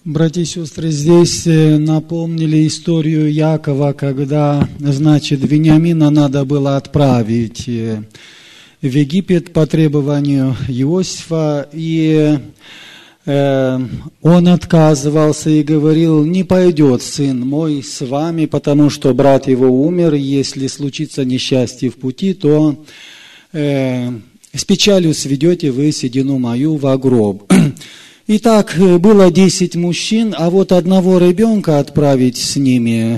Братья и сестры, здесь напомнили историю Якова, когда, значит, Вениамина надо было отправить в Египет по требованию Иосифа, и он отказывался и говорил: не пойдет сын мой с вами, потому что брат его умер, если случится несчастье в пути, то с печалью сведете вы седину мою во гроб. Итак, было 10 мужчин, а вот одного ребенка отправить с ними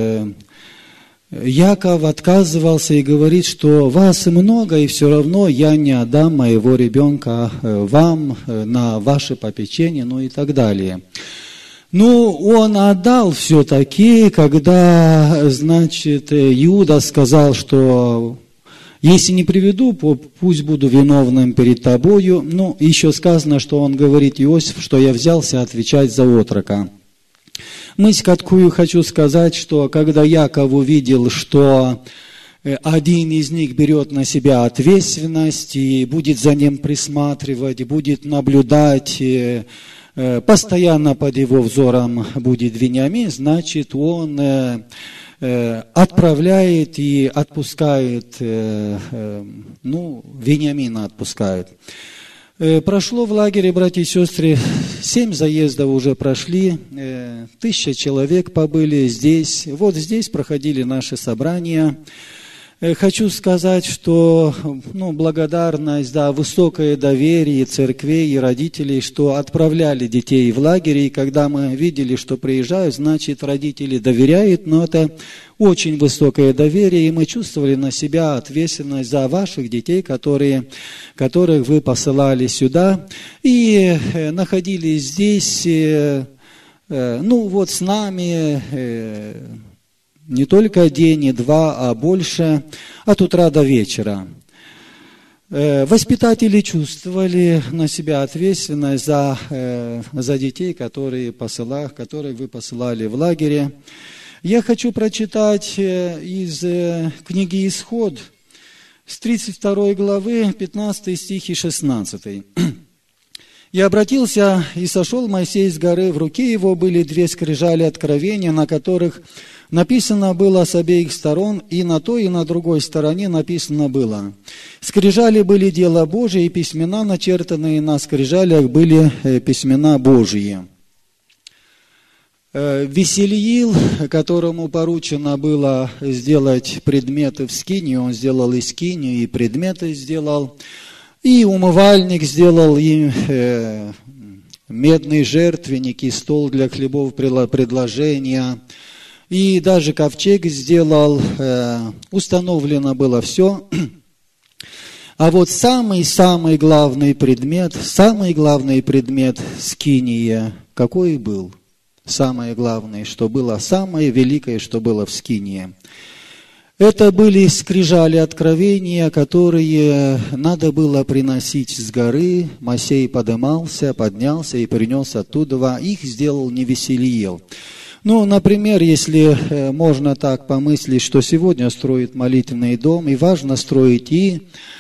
Яков отказывался и говорит, что вас много, и все равно я не отдам моего ребенка вам на ваше попечение, ну и так далее. Ну, он отдал все-таки, когда, значит, Иуда сказал, что если не приведу, пусть буду виновным перед тобою. Ну, еще сказано, что он говорит Иосиф, что я взялся отвечать за отрока. Мысль, какую хочу сказать, что когда Яков увидел, что один из них берет на себя ответственность и будет за ним присматривать, будет наблюдать, постоянно под его взором будет Вениамин, значит, он отправляет и отпускает, Вениамина отпускает. Прошло в лагере, братья и сестры, 7 заездов уже прошли, 1000 человек побыли здесь. Вот здесь проходили наши собрания. Хочу сказать, что благодарность, высокое доверие церквей и родителей, что отправляли детей в лагерь, и когда мы видели, что приезжают, значит, родители доверяют, но это очень высокое доверие, и мы чувствовали на себя ответственность за ваших детей, которых вы посылали сюда, и находились здесь, с нами, не только день и два, а больше, от утра до вечера. Воспитатели чувствовали на себя ответственность за детей, которых вы посылали в лагере. Я хочу прочитать из книги «Исход» с 32 главы, 15 стих и 16. «И обратился, и сошел Моисей с горы, в руке его были 2 скрижали откровения, на которых написано было с обеих сторон, и на той, и на другой стороне написано было. Скрижали были дело Божие, и письмена, начертанные на скрижалях, были письмена Божьи». Весельил, которому поручено было сделать предметы в скинии, он сделал и скинию, и предметы сделал, и умывальник сделал, и медный жертвенник, и стол для хлебов предложения, и даже ковчег сделал, установлено было все. А вот самый главный предмет скинии, какой был? Самое главное, что было, самое великое, что было в скинии. Это были скрижали откровения, которые надо было приносить с горы. Моисей поднялся и принес оттуда. Их сделал не Весельил. Например, если можно так помыслить, что сегодня строят молитвенный дом, и важно строить и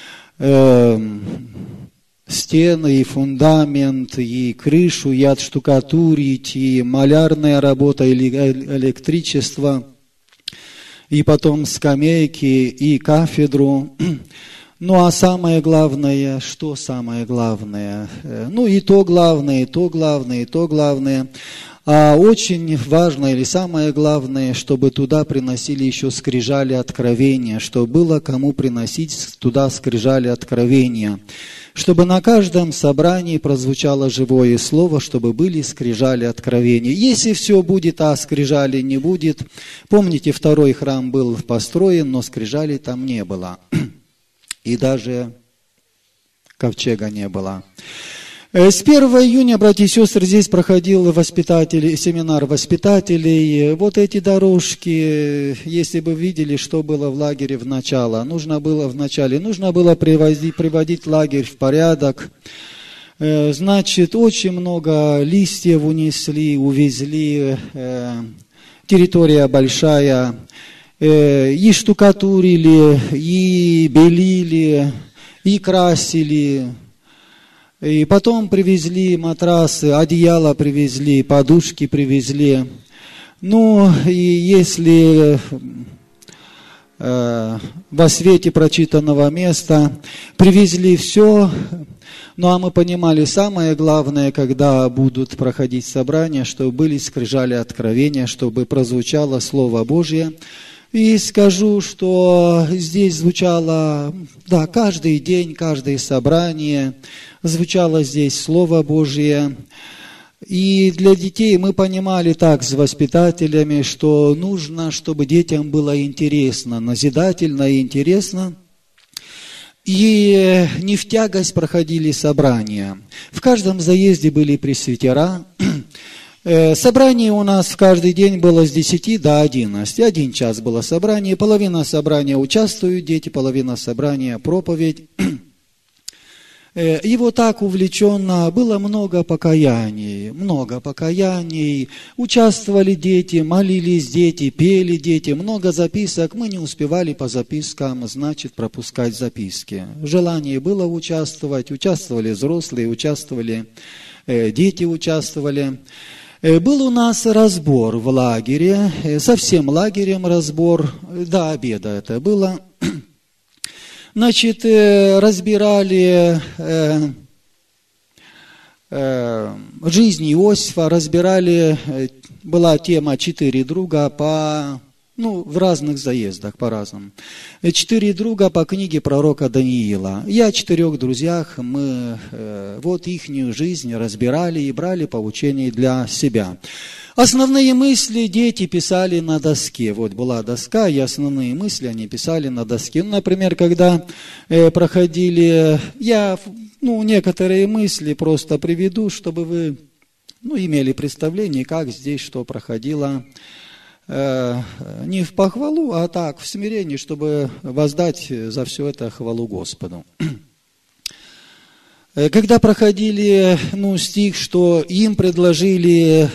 стены, и фундамент, и крышу, и отштукатурить, и малярная работа, или электричество, и потом скамейки, и кафедру. А самое главное, что самое главное? И то главное, и то главное, и то главное. А очень важно, или самое главное, чтобы туда приносили еще скрижали откровения, чтобы было кому приносить туда скрижали откровения, чтобы на каждом собрании прозвучало живое слово, чтобы были скрижали откровения. Если все будет, а скрижали не будет, помните, 2-й храм был построен, но скрижалей там не было, и даже ковчега не было. С 1 июня, братья и сестры, здесь проходил семинар воспитателей. Вот эти дорожки, если бы видели, что было в лагере в начале, нужно было приводить лагерь в порядок. Значит, очень много листьев увезли, территория большая, и штукатурили, и белили, и красили. И потом привезли матрасы, одеяло привезли, подушки привезли. Ну, и если во свете прочитанного места привезли все, ну а мы понимали, самое главное, когда будут проходить собрания, чтобы были скрижали откровения, чтобы прозвучало Слово Божье. И скажу, что здесь звучало, да, каждый день, каждое собрание, звучало здесь Слово Божье. И для детей мы понимали так с воспитателями, что нужно, чтобы детям было интересно, назидательно и интересно. И не в тягость проходили собрания. В каждом заезде были пресвитера. Собрание у нас в каждый день было с 10 до 11. 1 час было собрание, половина собрания участвуют дети, половина собрания проповедь. И вот так увлеченно, было много покаяний, участвовали дети, молились дети, пели дети, много записок, мы не успевали по запискам, значит, пропускать записки. Желание было участвовать, участвовали взрослые, участвовали дети, участвовали. Был у нас разбор в лагере, со всем лагерем разбор, до обеда это было. Значит, разбирали жизнь Иосифа, разбирали, была тема 4 друга в разных заездах, по-разному. 4 друга по книге пророка Даниила. Я о 4 друзьях, мы вот ихнюю жизнь разбирали и брали поучения для себя. Основные мысли дети писали на доске. Вот была доска, и основные мысли они писали на доске. Ну, например, когда проходили, я некоторые мысли просто приведу, чтобы вы имели представление, как здесь что проходило. Не в похвалу, а так, в смирении, чтобы воздать за все это хвалу Господу. Когда проходили, стих, что им предложили,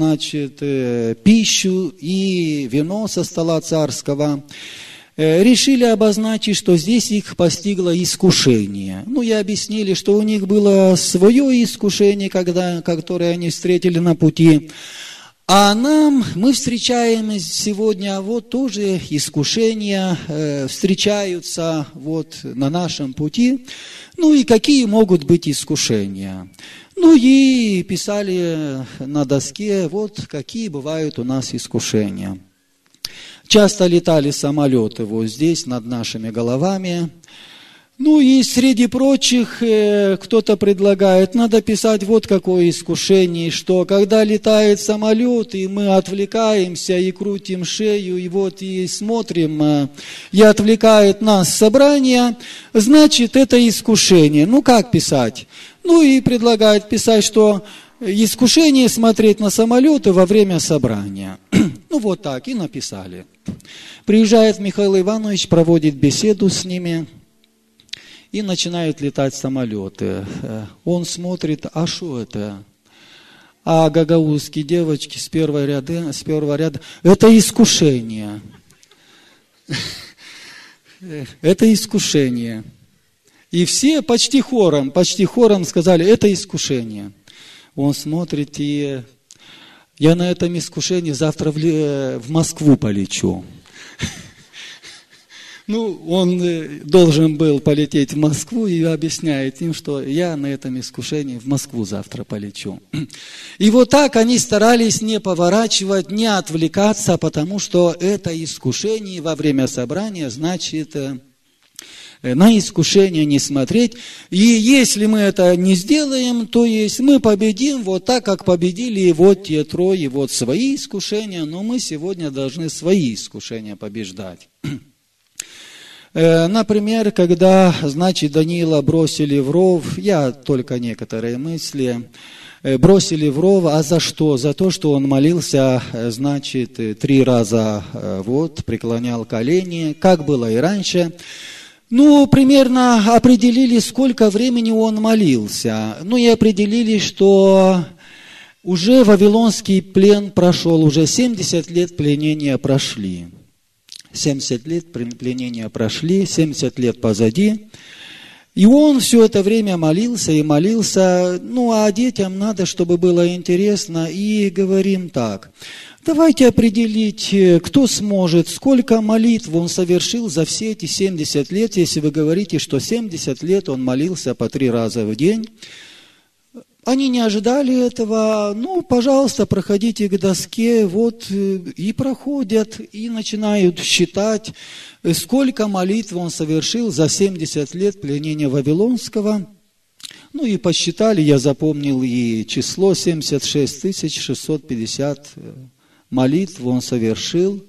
пищу и вино со стола царского, решили обозначить, что здесь их постигло искушение. И объяснили, что у них было свое искушение, которое они встретили на пути. А мы встречаем сегодня тоже искушения, встречаются на нашем пути. И какие могут быть искушения? И писали на доске, какие бывают у нас искушения. Часто летали самолеты здесь, над нашими головами. И среди прочих кто-то предлагает, надо писать какое искушение, что когда летает самолет, и мы отвлекаемся, и крутим шею, и смотрим, и отвлекает нас собрание, значит, это искушение. Как писать? И предлагает писать, что искушение смотреть на самолеты во время собрания. Так и написали. Приезжает Михаил Иванович, проводит беседу с ними. И начинают летать самолеты. Он смотрит, а что это? А гагаузские девочки с первого ряда, это искушение. Это искушение. И все почти хором сказали, это искушение. Он смотрит, и я на этом искушении завтра в Москву полечу. Он должен был полететь в Москву и объясняет им, что я на этом искушении в Москву завтра полечу. И так они старались не поворачивать, не отвлекаться, потому что это искушение во время собрания, значит, на искушение не смотреть. И если мы это не сделаем, то есть мы победим так, как победили те 3 свои искушения, но мы сегодня должны свои искушения побеждать. Например, когда, Даниила бросили в ров, я только некоторые мысли, бросили в ров, а за что? За то, что он молился, 3 раза, преклонял колени, как было и раньше. Примерно определили, сколько времени он молился. И определили, что уже вавилонский плен прошел, уже 70 лет пленения прошли. 70 лет пленения прошли, 70 лет позади. И он все это время молился и молился, а детям надо, чтобы было интересно, и говорим так: давайте определить, кто сможет, сколько молитв он совершил за все эти 70 лет, если вы говорите, что 70 лет он молился по 3 раза в день. Они не ожидали этого, пожалуйста, проходите к доске, и проходят, и начинают считать, сколько молитв он совершил за 70 лет пленения Вавилонского. И посчитали, я запомнил и число 76 650 молитв он совершил.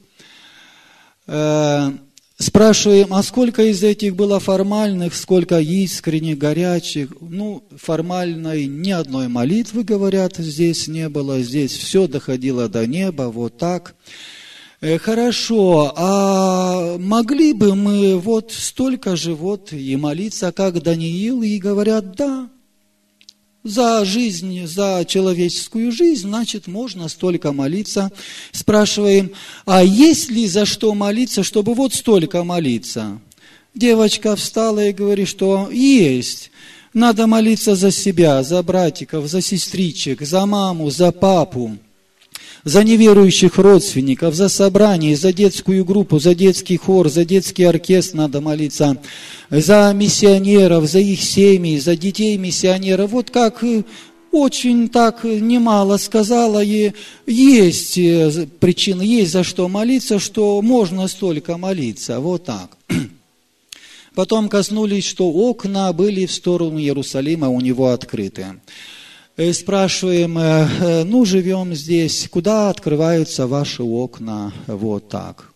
Спрашиваем, а сколько из этих было формальных, сколько искренних, горячих? Формальной ни одной молитвы, говорят, здесь не было, здесь все доходило до неба, вот так. Хорошо, а могли бы мы столько же и молиться, как Даниил, и говорят, да. За жизнь, за человеческую жизнь, значит, можно столько молиться. Спрашиваем, а есть ли за что молиться, чтобы столько молиться? Девочка встала и говорит, что есть. Надо молиться за себя, за братиков, за сестричек, за маму, за папу, за неверующих родственников, за собрание, за детскую группу, за детский хор, за детский оркестр надо молиться, за миссионеров, за их семьи, за детей миссионеров. Как очень так немало сказала, и есть причины, есть за что молиться, что можно столько молиться, так. Потом коснулись, что окна были в сторону Иерусалима у него открыты. Спрашиваем, живем здесь, куда открываются ваши окна? Так.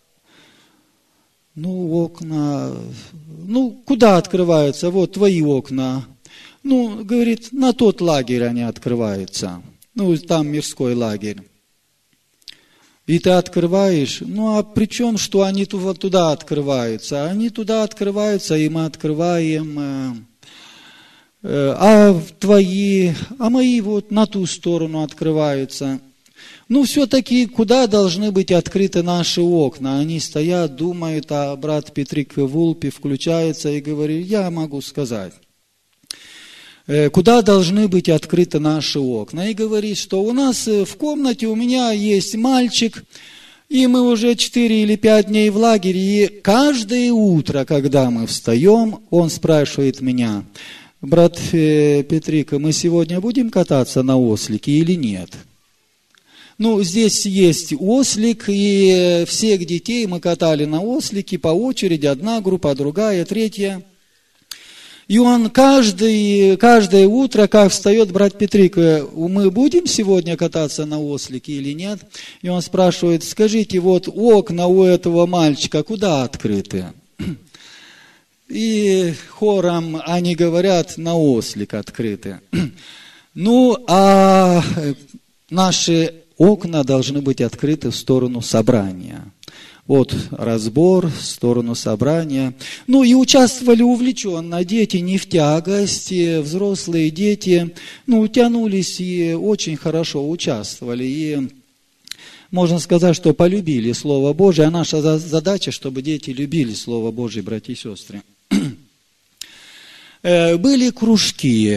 Окна, куда открываются? Твои окна. Говорит, на тот лагерь они открываются. Там мирской лагерь. И ты открываешь, а при чем, что они туда открываются? Они туда открываются, и мы открываем... А мои на ту сторону открываются. Все-таки куда должны быть открыты наши окна? Они стоят, думают, а брат Петрик Вулпи включается и говорит, я могу сказать. Куда должны быть открыты наши окна? И говорит, что у нас в комнате у меня есть мальчик, и мы уже 4 или 5 дней в лагере, и каждое утро, когда мы встаем, он спрашивает меня, брат Петрика, мы сегодня будем кататься на ослике или нет? Здесь есть ослик, и всех детей мы катали на ослике по очереди, одна группа, другая, третья. И он каждое утро, как встает брат Петрика, мы будем сегодня кататься на ослике или нет? И он спрашивает, скажите, окна у этого мальчика куда открыты? И хором они говорят, на ослик открыты. А наши окна должны быть открыты в сторону собрания. Разбор в сторону собрания. И участвовали увлеченно дети, не в тягость, взрослые дети, тянулись и очень хорошо участвовали. И можно сказать, что полюбили Слово Божие, а наша задача, чтобы дети любили Слово Божие, братья и сестры. Были кружки.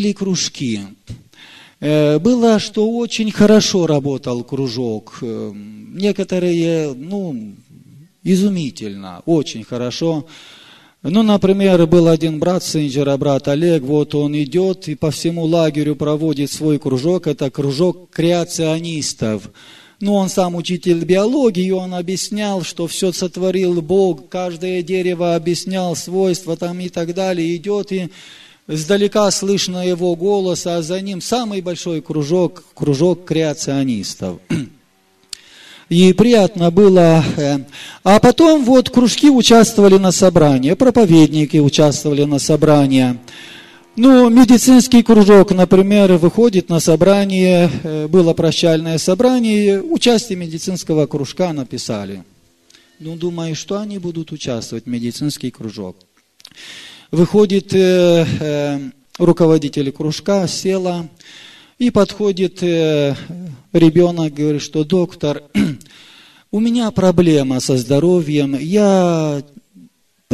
Было, что очень хорошо работал кружок. Некоторые, изумительно, очень хорошо. Например, был один брат Синджера, брат Олег, он идет и по всему лагерю проводит свой кружок. Это кружок креационистов. Он сам учитель биологии, он объяснял, что все сотворил Бог, каждое дерево объяснял свойства и так далее. Идет и издалека слышно его голос, а за ним самый большой кружок креационистов. И приятно было. А потом кружки участвовали на собрании, проповедники участвовали на собрании. Медицинский кружок, например, выходит на собрание, было прощальное собрание, участие медицинского кружка написали. Думаю, что они будут участвовать в медицинский кружок. Выходит руководитель кружка, села, и подходит ребенок, говорит, что доктор, у меня проблема со здоровьем, я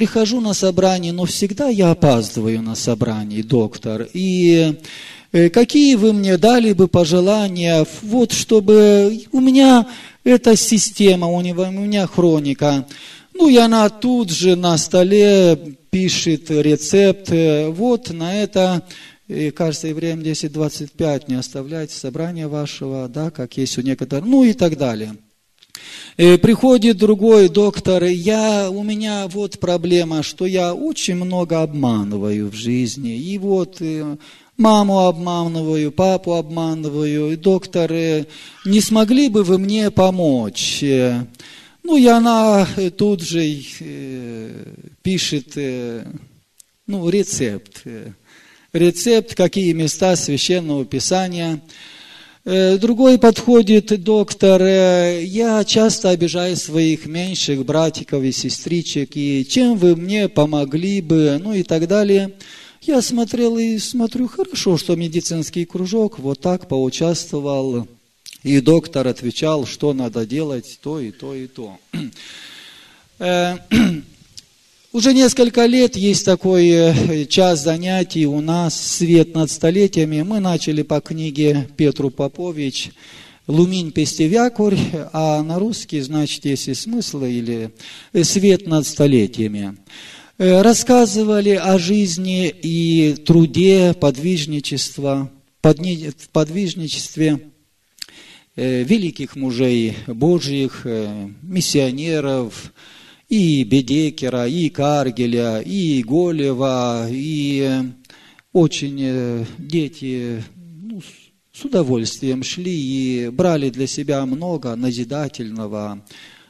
прихожу на собрание, но всегда я опаздываю на собрание, доктор. И какие вы мне дали бы пожелания, вот чтобы у меня эта система, у меня хроника. Ну, и она тут же на столе пишет рецепт. Вот на это, кажется, Евреям 10:25, не оставляйте собрания вашего, да, как есть у некоторых, ну и так далее. Приходит другой доктор, у меня вот проблема, что я очень много обманываю в жизни. И вот маму обманываю, папу обманываю. И доктор, не смогли бы вы мне помочь? Ну, и она тут же пишет, рецепт. Рецепт, какие места Священного Писания. Другой подходит доктор, я часто обижаю своих меньших братиков и сестричек, и чем вы мне помогли бы, ну и так далее. Я смотрел и смотрю, хорошо, что медицинский кружок вот так поучаствовал, и доктор отвечал, что надо делать, то и то и то. Уже несколько лет есть такой час занятий у нас, «Свет над столетиями». Мы начали по книге Петру Попович «Луминь пестевякурь», а на русский, значит, есть и смысл, или «Свет над столетиями». Рассказывали о жизни и труде, подвижничестве великих мужей Божьих, миссионеров, и Бедекера, и Каргеля, и Голева, и очень дети с удовольствием шли и брали для себя много назидательного,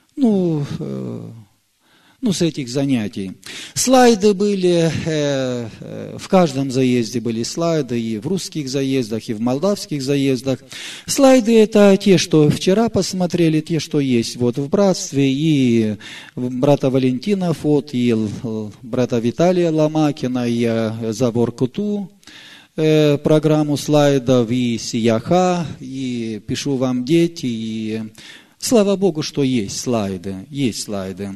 с этих занятий. Слайды были, в каждом заезде были слайды, и в русских заездах, и в молдавских заездах. Слайды это те, что вчера посмотрели, те, что есть вот в братстве, и брата Валентина Фот, и брата Виталия Ломакина, и Забор Куту, программу слайдов, и Сияха, и Пишу вам, дети, и слава Богу, что есть слайды, есть слайды.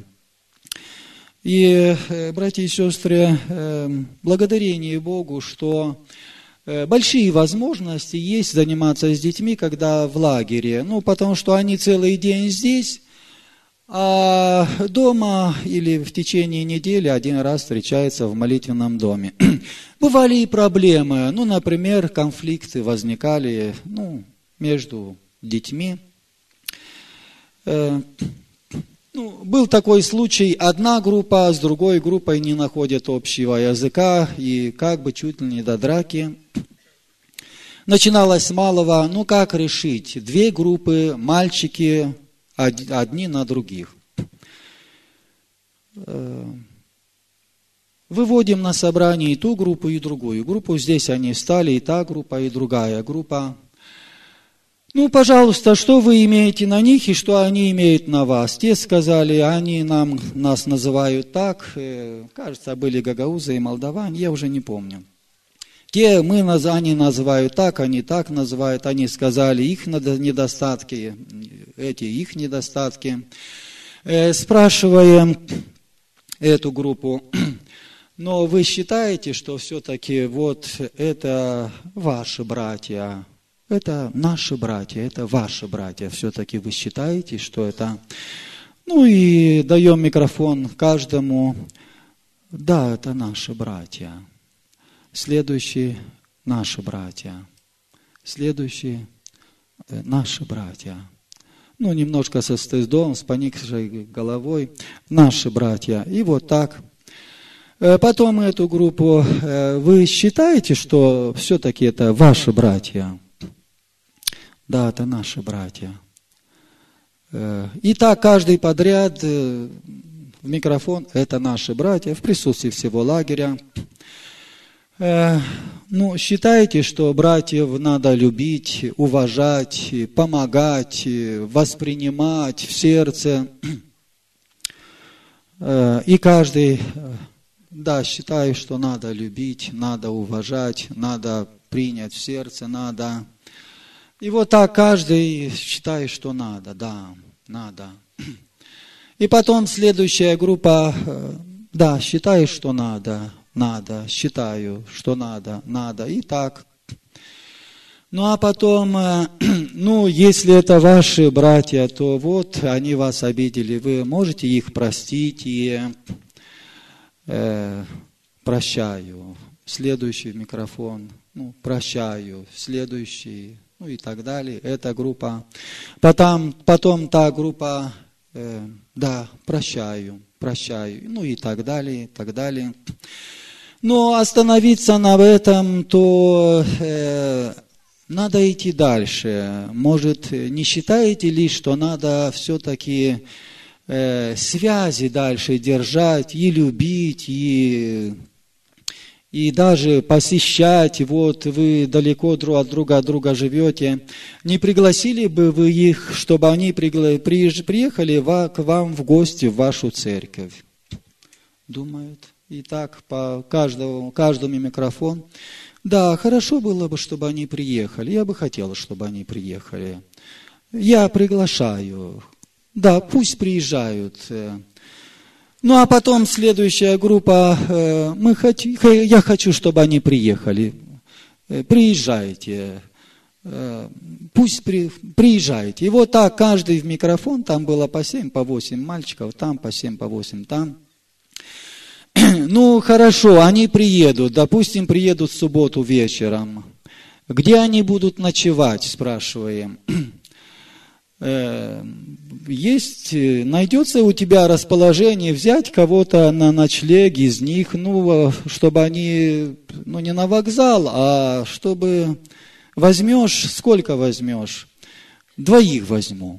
И, братья и сестры, благодарение Богу, что большие возможности есть заниматься с детьми, когда в лагере. Потому что они целый день здесь, а дома или в течение недели один раз встречаются в молитвенном доме. Бывали и проблемы, например, конфликты возникали между детьми. Был такой случай, одна группа с другой группой не находят общего языка, и чуть ли не до драки. Начиналось с малого, как решить? Две группы, мальчики, одни на других. Выводим на собрание и ту группу, и другую группу. Здесь они встали, и та группа, и другая группа. Пожалуйста, что вы имеете на них и что они имеют на вас? Те сказали, они нас называют так, кажется, были гагаузы и молдаване, я уже не помню. Они называют так, они так называют, они сказали их недостатки, эти их недостатки. Спрашиваем эту группу, но вы считаете, что все-таки вот это ваши братья? Это наши братья, это ваши братья. Все-таки вы считаете, что это... и даем микрофон каждому. Да, это наши братья. Следующие – наши братья. Следующие – наши братья. Немножко со стыдом, с поникшей головой. Наши братья. И вот так. Потом эту группу. Вы считаете, что все-таки это ваши братья? Да, это наши братья. И так каждый подряд в микрофон, это наши братья, в присутствии всего лагеря. Считаете, что братьев надо любить, уважать, помогать, воспринимать в сердце. И каждый, считаю, что надо любить, надо уважать, надо принять в сердце, надо... И вот так каждый считает, что надо, да, надо. И потом следующая группа Да, считаю, что надо, считаю, что надо, и так. Ну, а потом, если это ваши братья, то вот они вас обидели, вы можете их простить и прощаю. Следующий микрофон, прощаю, следующий, и так далее. Эта группа. Потом та группа, да, прощаю, и так далее, и так далее. Но остановиться на этом, то надо идти дальше. Может, не считаете ли, что надо все-таки связи дальше держать и любить, и даже посещать, вот вы далеко от друга живете, не пригласили бы вы их, чтобы они приехали к вам в гости в вашу церковь? Думают. И так по каждому микрофон. Да, хорошо было бы, чтобы они приехали. Я бы хотела, чтобы они приехали. Я приглашаю. Да, пусть приезжают. Ну, а потом следующая группа, я хочу, чтобы они приехали. Приезжайте. Пусть приезжайте. И вот так каждый в микрофон, там было по 7, по 8 мальчиков, там по 7, по 8, там. Ну, хорошо, они приедут, допустим, приедут в субботу вечером. Где они будут ночевать, спрашиваем. Найдется у тебя расположение взять кого-то на ночлег из них, чтобы они, не на вокзал, а чтобы возьмешь, сколько возьмешь? 2 возьму.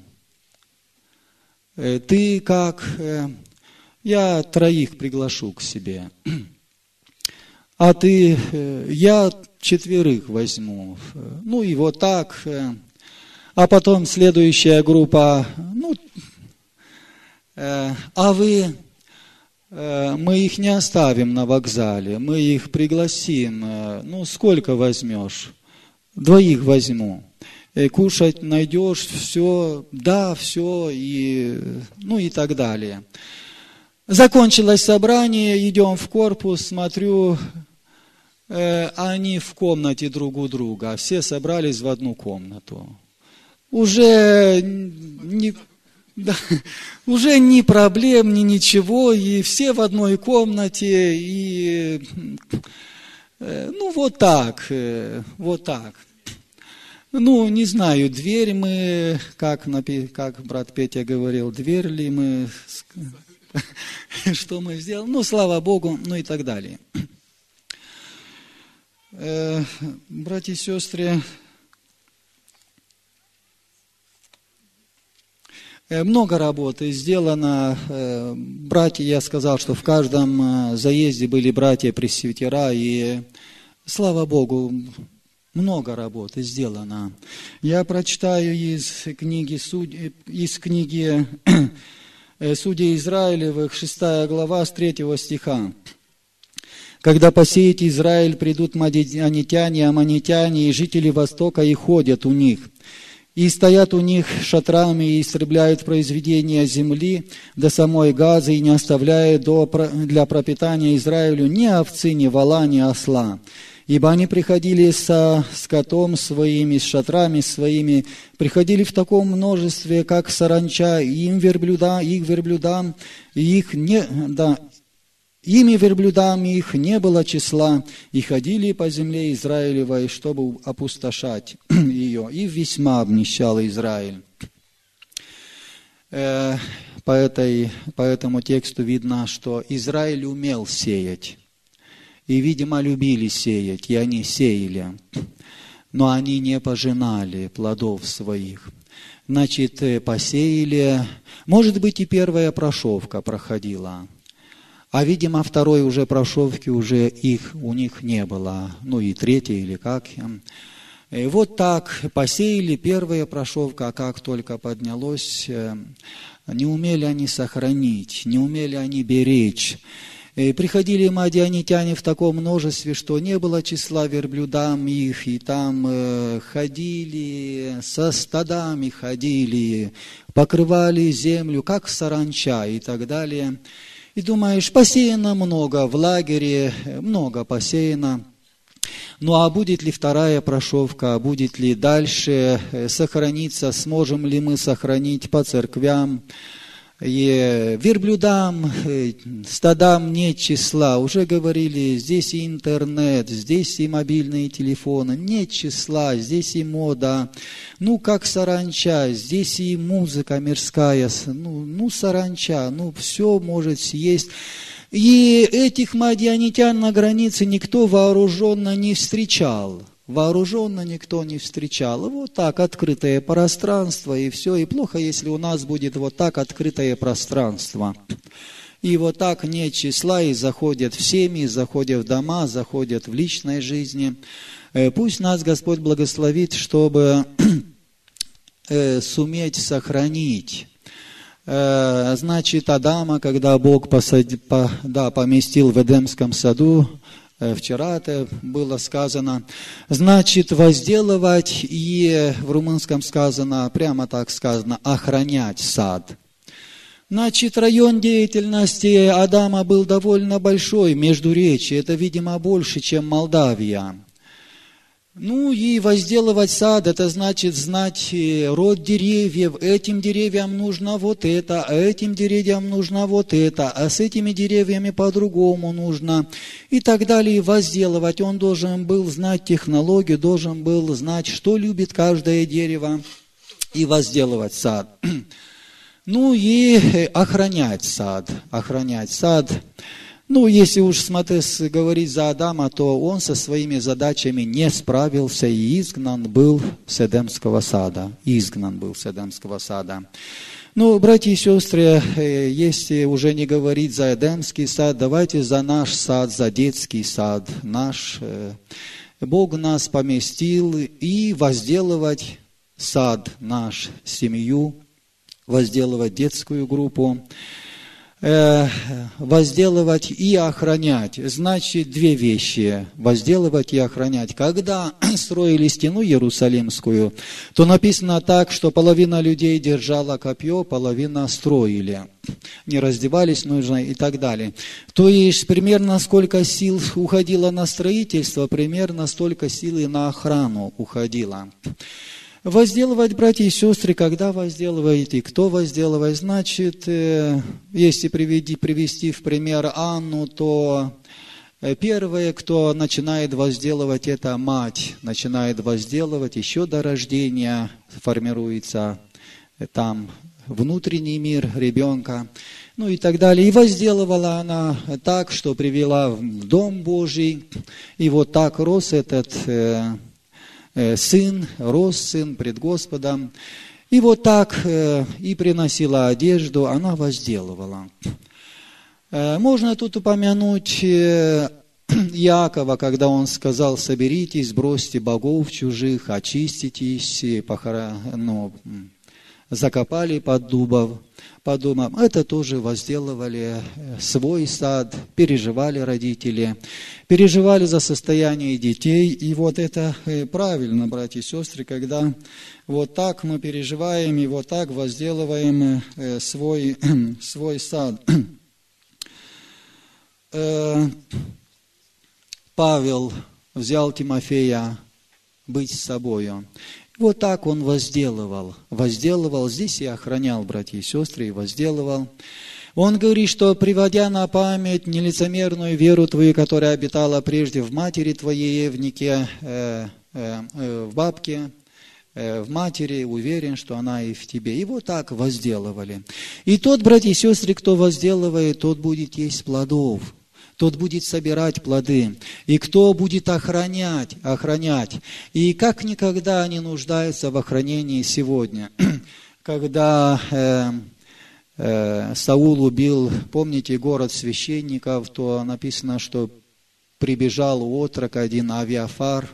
Ты как? Я 3 приглашу к себе. А ты, я 4 возьму. И вот так. А потом следующая группа, мы их не оставим на вокзале, мы их пригласим. Сколько возьмешь? 2 возьму. Кушать найдешь, все, да, все, и так далее. Закончилось собрание, идем в корпус, смотрю, они в комнате друг у друга, все собрались в одну комнату. Уже ни проблем, ни ничего, и все в одной комнате, и вот так. Не знаю, дверь мы, как брат Петя говорил, дверь ли мы, что мы сделали, слава Богу, и так далее. Братья и сестры, много работы сделано. Братья, я сказал, что в каждом заезде были братья-пресвитера, и, слава Богу, много работы сделано. Я прочитаю из книги Судей Израилевых, 6 глава, с 3 стиха. «Когда посеет Израиль, придут мадианитяне, аммонитяне и жители Востока, и ходят у них. И стоят у них шатрами, и истребляют произведения земли до самой Газы, и не оставляют для пропитания Израилю ни овцы, ни вола, ни осла. Ибо они приходили со скотом своим, с шатрами своими, приходили в таком множестве, как саранча, ими верблюдам их не было числа, и ходили по земле Израилевой, чтобы опустошать ее, и весьма обнищал Израиль». По этому тексту видно, что Израиль умел сеять, и, видимо, любили сеять, и они сеяли, но они не пожинали плодов своих. Значит, посеяли, может быть, и первая прошивка проходила. А, видимо, второй уже прошивки у них не было, и третьей или как. И вот так посеяли, первая прошивка, а как только поднялось, не умели они сохранить, не умели они беречь. И приходили мадианитяне в таком множестве, что не было числа верблюдам их, и там ходили, со стадами ходили, покрывали землю, как саранча и так далее. И думаешь, посеяно много, в лагере много посеяно. Ну а будет ли вторая прошивка, будет ли дальше сохраниться, сможем ли мы сохранить по церквям, и верблюдам, стадам нет числа. Уже говорили, здесь и интернет, здесь и мобильные телефоны, нет числа, здесь и мода. Ну, как саранча, здесь и музыка мирская, ну саранча, все может съесть. И этих мадьянитян на границе никто вооруженно не встречал. Вооруженно никто не встречал. Вот так открытое пространство и все. И плохо, если у нас будет вот так открытое пространство. И вот так нет числа, и заходят в семьи, заходят в дома, заходят в личной жизни. Пусть нас Господь благословит, чтобы суметь сохранить. Значит, Адама, когда Бог поместил в Эдемском саду, вчера это было сказано, значит, возделывать, и в румынском сказано, прямо так сказано, охранять сад. Значит, район деятельности Адама был довольно большой, Междуречье, это, видимо, больше, чем Молдавия. Ну и возделывать сад, это значит знать род деревьев, этим деревьям нужно вот это, а этим деревьям нужно вот это, а с этими деревьями по-другому нужно и так далее. Возделывать, он должен был знать технологию, должен был знать, что любит каждое дерево, и возделывать сад. Ну и охранять сад. Ну, если уж говорить за Адама, то он со своими задачами не справился и изгнан был с Эдемского сада. Ну, братья и сестры, если уже не говорить за Эдемский сад, давайте за наш сад, за детский сад наш. Бог нас поместил и возделывать сад наш, семью, возделывать детскую группу. Возделывать и охранять. Значит, две вещи. Возделывать и охранять. Когда строили стену Иерусалимскую, то написано так, что половина людей держала копье, половина строили. Не раздевались нужно и так далее. То есть, примерно сколько сил уходило на строительство, примерно столько сил и на охрану уходило. Возделывать, братья и сестры, когда возделываете, кто возделывает, значит, если привести в пример Анну, то первое, кто начинает возделывать, это мать, начинает возделывать, еще до рождения формируется там внутренний мир ребенка, ну и так далее. И возделывала она так, что привела в Дом Божий, и вот так рос этот рос сын пред Господом, и вот так и приносила одежду, она возделывала. Можно тут упомянуть Иакова, когда он сказал: соберитесь, бросьте богов чужих, очиститесь, закопали под дубом. Это тоже возделывали свой сад, переживали родители, переживали за состояние детей. И вот это правильно, братья и сестры, когда вот так мы переживаем и вот так возделываем свой сад. Павел взял Тимофея быть с собою. Вот так он возделывал, здесь и охранял, братья и сестры, и возделывал. Он говорит, что приводя на память нелицемерную веру твою, которая обитала прежде в матери твоей Евнике, в бабке, в матери, уверен, что она и в тебе. И вот так возделывали. И тот, братья и сестры, кто возделывает, тот будет есть плодов. Тот будет собирать плоды. И кто будет охранять. И как никогда они нуждаются в охранении сегодня. Когда Саул убил, помните, город священников, то написано, что прибежал отрок один, Авиафар.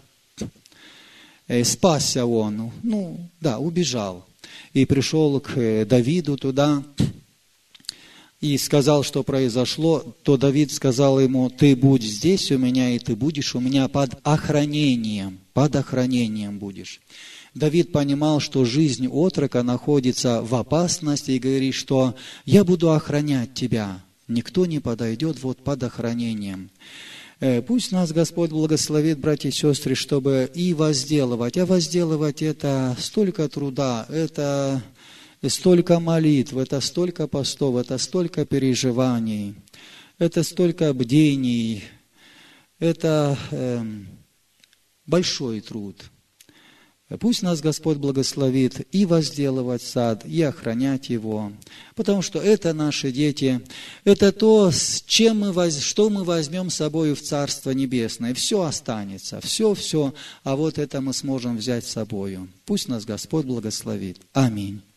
Спасся он. Убежал. И пришел к Давиду туда. И сказал, что произошло, то Давид сказал ему: ты будь здесь у меня, и ты будешь у меня под охранением будешь. Давид понимал, что жизнь отрока находится в опасности, и говорит, что я буду охранять тебя, никто не подойдет под охранением. Пусть нас Господь благословит, братья и сестры, чтобы и возделывать. А возделывать это столько труда, это столько молитв, это столько постов, это столько переживаний, это столько бдений, это большой труд. Пусть нас Господь благословит и возделывать сад, и охранять его, потому что это наши дети, это то, что мы возьмем с собой в Царство Небесное. Все останется, все, а вот это мы сможем взять с собой. Пусть нас Господь благословит. Аминь.